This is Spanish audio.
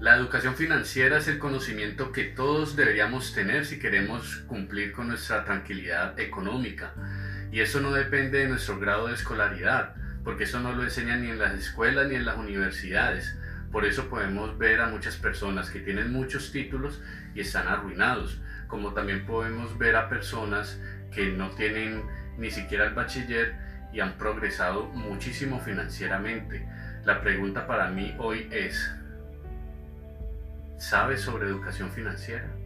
La educación financiera es el conocimiento que todos deberíamos tener si queremos cumplir con nuestra tranquilidad económica. Y eso no depende de nuestro grado de escolaridad, porque eso no lo enseñan ni en las escuelas ni en las universidades. Por eso podemos ver a muchas personas que tienen muchos títulos y están arruinados, como también podemos ver a personas que no tienen ni siquiera el bachiller y han progresado muchísimo financieramente. La pregunta para mí hoy es: ¿sabes sobre educación financiera?